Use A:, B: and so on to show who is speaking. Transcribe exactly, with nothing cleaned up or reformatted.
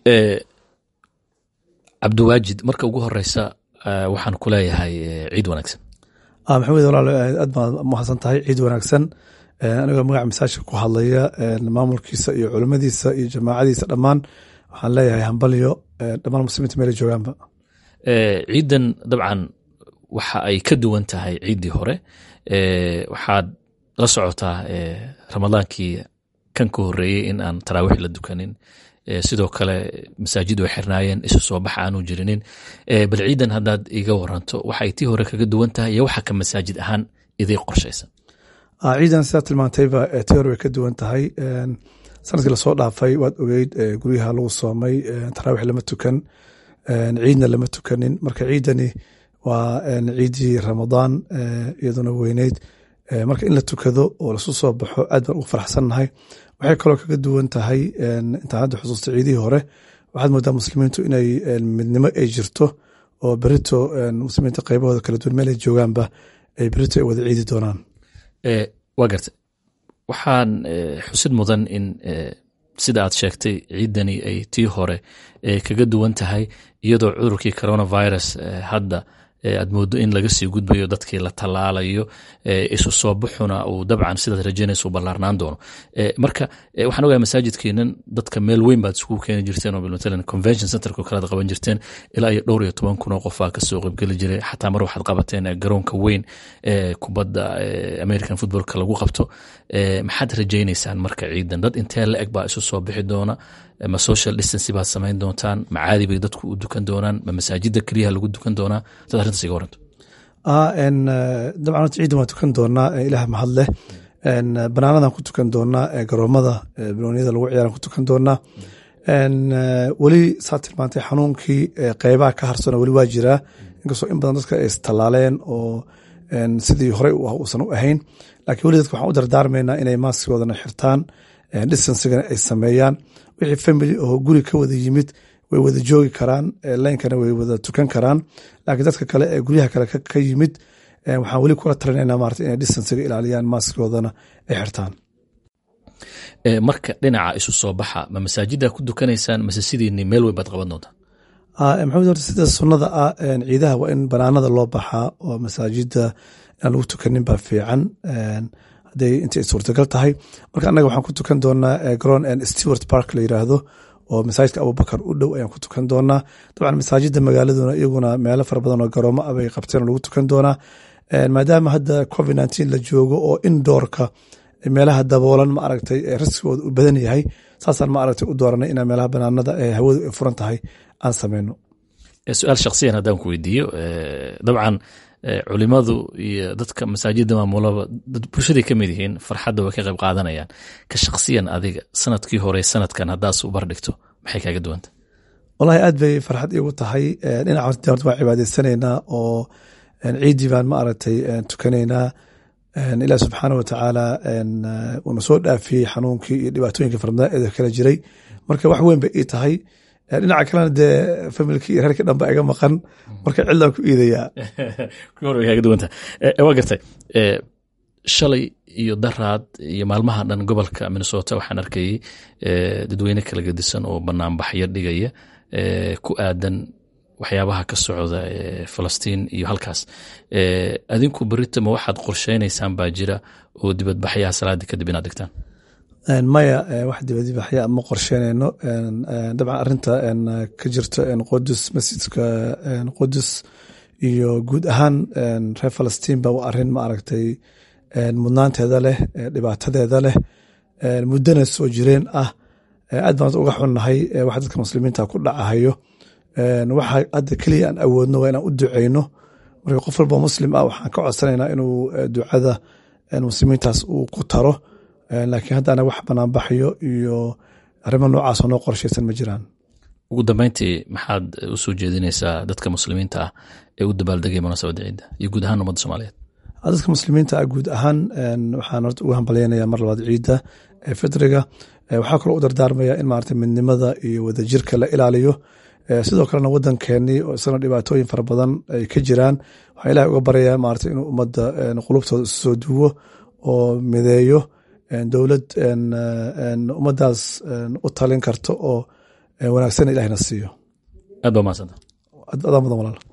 A: cabdiwaajid marka ugu horeysa waxaan ku leeyahay ciid wanaagsan.
B: maxamed walaal aad baad mahadsan tahay, ciid wanaagsan. anigoo magaca masaajidka ku hadlaya maamulkiisa iyo culimadiisa iyo jamaacadiisa dhammaan waxaan leeyahay hambalyo dhammaan muslimiinta meel joogaanba.
A: ciidan dabcan waxa ay ka duwan tahay ciiddii hore. waxaad la socotaa ramadaankii kan ka horeeyey in aan taraawiix la dukanin, sidoo kale masaajid way xirnaayeen, isu soo bax aanu jirinin. bal ciidan haddaad iga waranto waxa ay tii hore kaga duwan tahay iyo waxa ka masaajid ahaan idii qorshaysan.
B: ciidan sidaa tilmaantayba tii hore way ka duwan tahay. sanadkii lasoo dhaafay waad ogeyd guryaha lagu soomay, taraawiix lama tukan, ciidna lama tukanin. marka ciidani waa ciidii ramadaan iyaduna weyneyd. marka in la tukado oo lasu soo baxo aad baan ugu faraxsannahay. waxay kaloo kaga duwan tahay intaan hadda xusuusta ciidihii hore, waxaad moodaa muslimiintu inay midnimo ay jirto oo berito muslimiinta qaybahooda kala duwan meel ay joogaanba ay berito ay wada ciidi doonaan.
A: waa garta waxaan xusid mudan in sida aad sheegtay ciidani ay tii hore kaga duwan tahay iyadoo cudurkii coronavirus hadda aad moodo in laga sii gudbayo, dadkii la tallaalayo, isu soo baxuna uu dabcan sidaad rajaynaysa u ballaarnaan doono. marka waxaan ogahay masaajidkeenan dadka meel weyn baad isugu keeni jirteen oo matalan convention centerka kale aad qaban jirteen, ilaa iyo dhowr iyo toban kun oo qof aa kasoo qaybgeli jiray. xataa mar waxaad qabateen garoonka weyn ee kubadda American footballka lagu qabto. maxaad rajaynaysaan marka ciidan? dad intee la eg baa isu soo bixi doona? ma social distance baad samayn doontaan? ma caadi bay dadku u dukan doonaan? ma masaajida keliyaha lagu dukan doonaa? dad arrintaas iga waranto.
B: dabcan ciidan waan tukan doonaa, ilaah mahad leh. banaanadan ku tukan doonaa, garoomada banooniyada lagu ciyaaran ku tukan doonaa. weli saa tilmaantay xanuunkii qeybaha ka harsana weli waa jiraa, inkastoo in badan dadka ay istallaaleen oo sidii horey uusan u ahayn. laakiin weli dadka waxaan u dardaarmaynaa inay maaskigoodana xirtaan, distancigana ay sameeyaan. wixii family oo guri ka wada yimid way wada joogi karaan, laynkana way wada tukan karaan. laakiin dadka kale ee guryaha kale ka yimid waxaan weli kula talinaynaa maarata inay distancega ilaaliyaan, maaskigoodana ay xirtaan.
A: marka dhinaca isu soo baxa ma masaajida ku dukanaysaan mase sidiini meel weyn baad qaban doontaa?
B: maxamed horta sida sunnada ah ciidaha waa in banaanada loo baxaa oo masaajida inaan lagu tukanin baa fiican hadday intay suurtagal tahay. marka annaga waxaan ku tukan doonaa garoon Stewart Park la yiraahdo oo masaajidka Abubakar u dhow ayaan ku tukan doonaa. dabcan masaajida magaaladuna iyaguna meelo fara badan oo garoomo ah bay qabteen oo lagu tukan doonaa. maadaama hadda covid nineteen la joogo oo indoorka meelaha daboolan ma aragtay riskooda u badan yahay, saasaan ma aragtay u dooranay inaan meelaha banaanada ee hawadu ay furan tahay aan sameyno.
A: su-aal shakhsiyan haddaan ku weydiiyo, dabcan culimadu iyo dadka masaajida maamulaba bulshaday ka mid yihiin, farxadda way ka qayb qaadanayaan. ka shakhsiyan adiga sanadkii hore sanadkan haddaas u bardhigto maxay kaaga duwanta?
B: wallahi aad bay farxad iigu tahay. dhinaca horta waa cibaadaysanaynaa oo ciidii baan ma aragtay tukanaynaa. ilaah subxaana watacaala uuna soo dhaafiyey xanuunkii iyo dhibaatooyinkii farabadnaa ee kala jiray. marka wax weyn bay ii tahay. dhinaca kalena dee familkii iyo reerkii dhan ba iga maqan, marka cidlaan ku iidayaa.
A: waa gartay. shalay iyo daraad iyo maalmaha dhan gobolka Minnesota waxaan arkayay dadweyne kala gedisan oo banaanbaxyo dhigaya ku aadan waxyaabaha ka socda Falastiin iyo halkaas. adinku berita ma waxaad qorsheynaysaan baa jira oo dibadbaxyaha salaadii kadib inaad dhigtaan?
B: maya wax dibadbaxya ma qorsheynayno. dabcan arinta ka jirta Qudus, masjidka Qudus iyo guud ahaan reer Falastiin ba waa arin ma aragtay mudnaanteeda leh, dhibaatadeeda leh, muddana soo jireen ah. aad baan uga xunnahay waxa dadka muslimiinta ku dhacahayo. waxa hadda keliya aan awoodno waa inaan u duceyno. marka qof walba muslim ah waxaan ka codsanaynaa inuu ducada muslimiintaas uu ku taro. laakiin hadda anaga wax banaanbaxyo iyo arrimo noocaas oo noo qorshaysan ma jiraan.
A: ugu dambeyntii maxaad u soo jeedinaysaa dadka muslimiinta ah ee u dabaaldegaya munaasabadda ciidda iyo guud ahaan ummadda Soomaaliyeed?
B: dadka muslimiinta ah guud ahaan waxaan horta ugu hambaleynayaa mar labaad ciidda ee fitriga. waxaa kaloo u dardaarmaya in maarata midnimada iyo wadajirka la ilaaliyo. sidoo kalena wadankeenii oo isna dhibaatooyin fara badan ay ka jiraan, waxaa ilahay uga baryayaa maarata inuu ummadda qulubtooda isu soo duwo oo mideeyo dowlad ummaddaas u talin karto oo wanaagsan ilahina siiyo.
A: aad baa mahadsanta.
B: adaa mudan walaal.